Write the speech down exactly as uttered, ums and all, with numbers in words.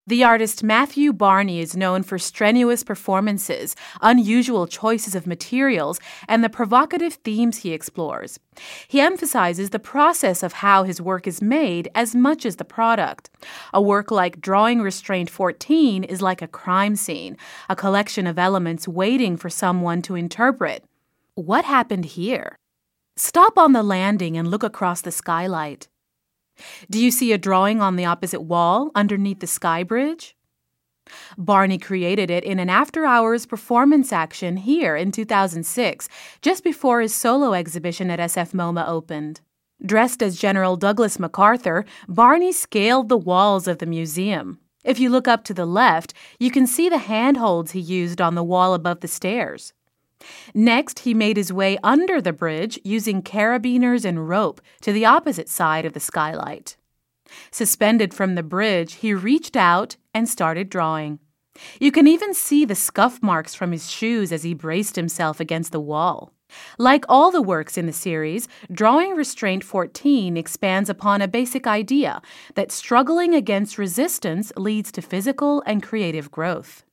The artist Matthew Barney is known for strenuous performances, unusual choices of materials, and the provocative themes he explores. He emphasizes the process of how his work is made as much as the product. A work like Drawing Restraint fourteen is like a crime scene, a collection of elements waiting for someone to interpret. What happened here? Stop on the landing and look across the skylight. Do you see a drawing on the opposite wall underneath the sky bridge? Barney created it in an after-hours performance action here in two thousand six, just before his solo exhibition at S F MoMA opened. Dressed as General Douglas MacArthur, Barney scaled the walls of the museum. If you look up to the left, you can see the handholds he used on the wall above the stairs. Next, he made his way under the bridge using carabiners and rope to the opposite side of the skylight. Suspended from the bridge, he reached out and started drawing. You can even see the scuff marks from his shoes as he braced himself against the wall. Like all the works in the series, Drawing Restraint fourteen expands upon a basic idea that struggling against resistance leads to physical and creative growth.